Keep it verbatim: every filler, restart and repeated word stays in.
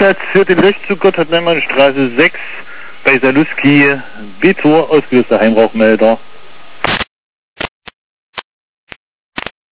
Einsatz für den Löschzug Gotthard-Neumann-Straße sechs bei Saluski, B-Tor, ausgelöster Heimrauchmelder.